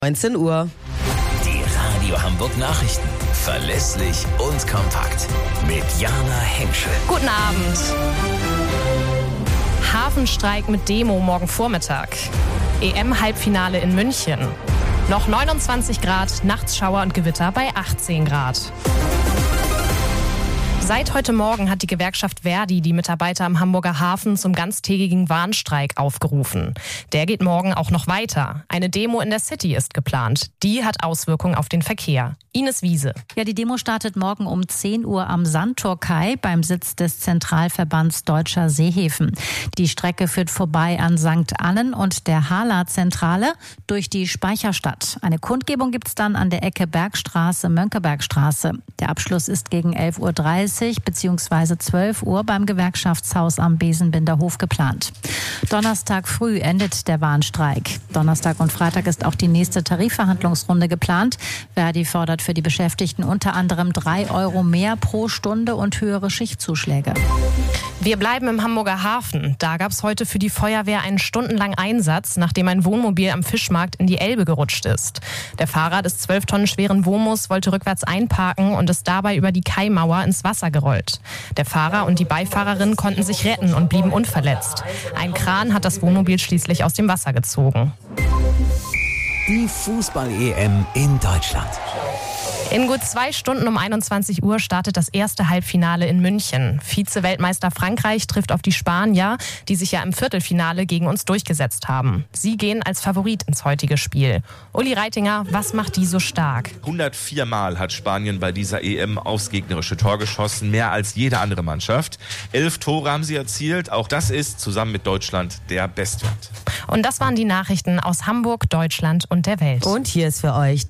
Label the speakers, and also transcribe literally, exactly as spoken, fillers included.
Speaker 1: neunzehn Uhr.
Speaker 2: Die Radio Hamburg Nachrichten. Verlässlich und kompakt. Mit Jana Henschel.
Speaker 3: Guten Abend. Hafenstreik mit Demo morgen Vormittag. E M-Halbfinale in München. Noch neunundzwanzig Grad, nachts Schauer und Gewitter bei achtzehn Grad. Seit heute Morgen hat die Gewerkschaft Verdi die Mitarbeiter am Hamburger Hafen zum ganztägigen Warnstreik aufgerufen. Der geht morgen auch noch weiter. Eine Demo in der City ist geplant. Die hat Auswirkungen auf den Verkehr. Ines Wiese.
Speaker 4: Ja, die Demo startet morgen um zehn Uhr am Sandtorkai beim Sitz des Zentralverbands Deutscher Seehäfen. Die Strecke führt vorbei an Sankt Annen und der Hala-Zentrale durch die Speicherstadt. Eine Kundgebung gibt's dann an der Ecke Bergstraße, Mönckebergstraße. Der Abschluss ist gegen elf Uhr dreißig bzw. zwölf Uhr beim Gewerkschaftshaus am Besenbinderhof geplant. Donnerstag früh endet der Warnstreik. Donnerstag und Freitag ist auch die nächste Tarifverhandlungsrunde geplant. Verdi fordert für die Beschäftigten unter anderem drei Euro mehr pro Stunde und höhere Schichtzuschläge.
Speaker 3: Wir bleiben im Hamburger Hafen. Da gab es heute für die Feuerwehr einen stundenlangen Einsatz, nachdem ein Wohnmobil am Fischmarkt in die Elbe gerutscht ist. Der Fahrer des zwölf Tonnen schweren Wohnmobils wollte rückwärts einparken und ist dabei über die Kaimauer ins Wasser gerollt. Der Fahrer und die Beifahrerin konnten sich retten und blieben unverletzt. Ein Kran hat das Wohnmobil schließlich aus dem Wasser gezogen.
Speaker 2: Die Fußball-E M in Deutschland.
Speaker 3: In gut zwei Stunden um einundzwanzig Uhr startet das erste Halbfinale in München. Vize-Weltmeister Frankreich trifft auf die Spanier, die sich ja im Viertelfinale gegen uns durchgesetzt haben. Sie gehen als Favorit ins heutige Spiel. Uli Reitinger, was macht die so stark?
Speaker 5: hundertvier Mal hat Spanien bei dieser E M aufs gegnerische Tor geschossen, mehr als jede andere Mannschaft. Elf Tore haben sie erzielt, auch das ist zusammen mit Deutschland der Bestwert.
Speaker 3: Und das waren die Nachrichten aus Hamburg, Deutschland und der Welt.
Speaker 1: Und hier ist für euch